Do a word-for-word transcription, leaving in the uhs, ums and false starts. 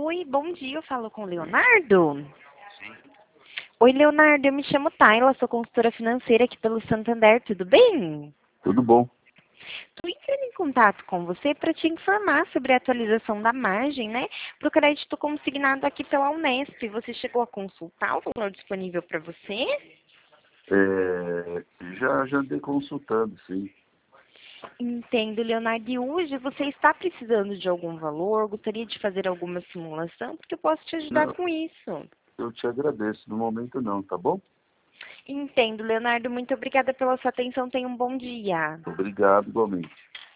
Oi, bom dia, eu falo com o Leonardo. Sim, Oi, Leonardo, eu me chamo Tayla, sou consultora financeira aqui pelo Santander, tudo bem? tudo bom. Estou entrando em contato com você para te informar sobre a atualização da margem, né, para o crédito consignado aqui pela Unesp. Você chegou a consultar o valor disponível para você? É, já, já andei consultando, sim. Entendo, Leonardo. E hoje você está precisando de algum valor? Gostaria de fazer alguma simulação? Porque eu posso te ajudar Não, com isso. eu te agradeço. No momento não, tá bom? Entendo, Leonardo. Muito obrigada pela sua atenção. Tenha um bom dia. Obrigado, igualmente.